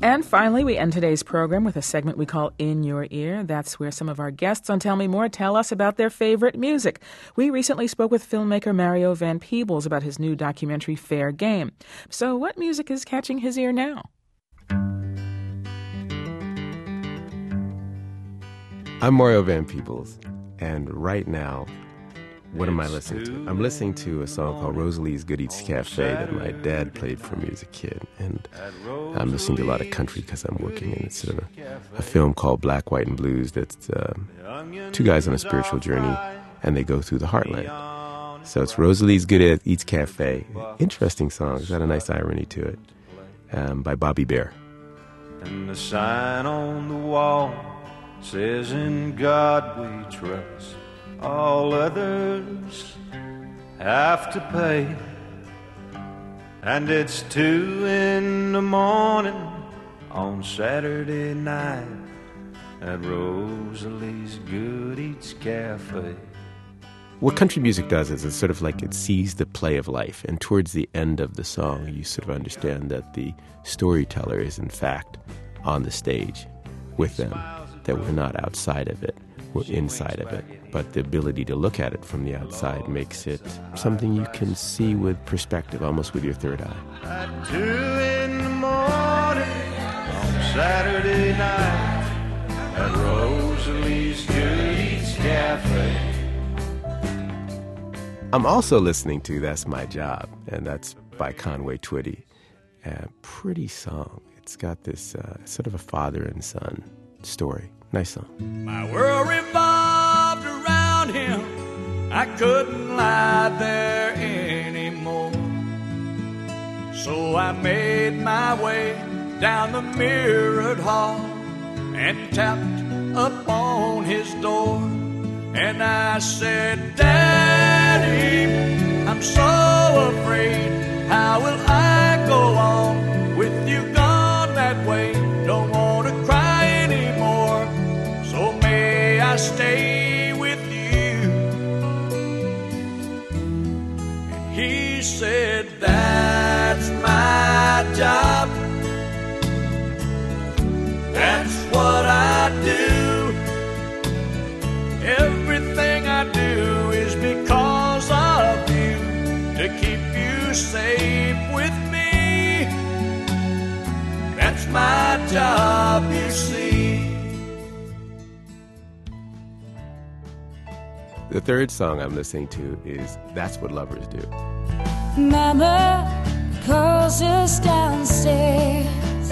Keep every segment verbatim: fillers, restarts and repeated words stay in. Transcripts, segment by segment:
And finally, we end today's program with a segment we call In Your Ear. That's where some of our guests on Tell Me More tell us about their favorite music. We recently spoke with filmmaker Mario Van Peebles about his new documentary, Fair Game. So what music is catching his ear now? I'm Mario Van Peebles, and right now, what am I listening to? I'm listening to a song called Rosalie's Good Eats Cafe that my dad played for me as a kid. And I'm listening to a lot of country because I'm working in it's sort of a, a film called Black, White, and Blues that's uh, two guys on a spiritual journey, and they go through the heartland. So it's Rosalie's Good Eats Cafe. Interesting song. It's got a nice irony to it, um, by Bobby Bear. And the sign on the wall says, in God we trust. All others have to pay. And it's two in the morning on Saturday night at Rosalie's Good Eats Cafe. What country music does is it's sort of like it sees the play of life, and towards the end of the song you sort of understand that the storyteller is in fact on the stage with them, that we're not outside of it, we're inside of it. But the ability to look at it from the outside makes it something you can see with perspective, almost with your third eye. At two in the morning on Saturday night at Rosalie's Good Eats Cafe. I'm also listening to That's My Job, and that's by Conway Twitty. A pretty song. It's got this uh, sort of a father and son story. Nice song. My world revolved around him. I couldn't lie there anymore. So I made my way down the mirrored hall and tapped up on his door. And I said, Daddy, I'm so afraid. How will I go on with you gone that way? Don't want to cry anymore. So may I stay with you? And he said, that's my job. That's what I do. Everything I do is because of you, to keep you safe with me. That's my job, you see. The third song I'm listening to is That's What Lovers Do. Mama calls us downstairs.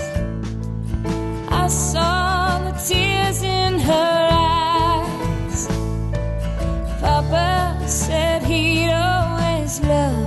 I saw the tears in her eyes. Papa said he'd always love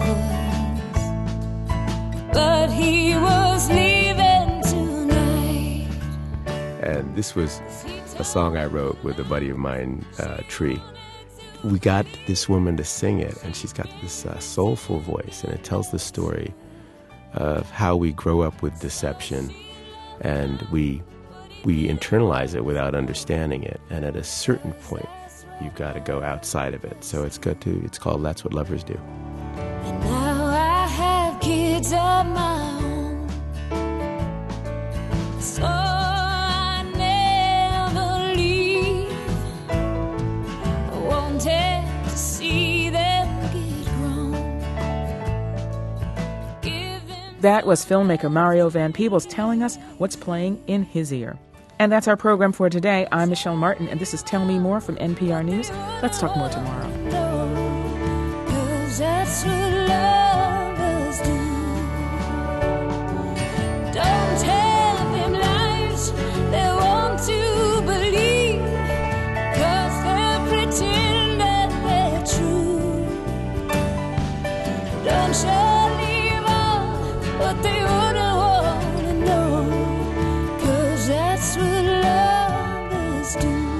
us, but he was leaving tonight. And this was a song I wrote with a buddy of mine, uh, Tree. We got this woman to sing it, and she's got this uh, soulful voice, and it tells the story of how we grow up with deception, and we we internalize it without understanding it, and at a certain point you've got to go outside of it. So it's good to it's called That's What Lovers Do. And now I have kids of my own, so I never leave. I wanted to see them get grown. Given That was filmmaker Mario Van Peebles telling us what's playing in his ear. And that's our program for today. I'm Michelle Martin, and this is Tell Me More from N P R News. Let's talk more tomorrow. Cause that's what lovers do. Don't tell them lies they want to believe, cause they'll pretend that they're true. Don't show leave out what they wouldn't want to know, cause that's what lovers do.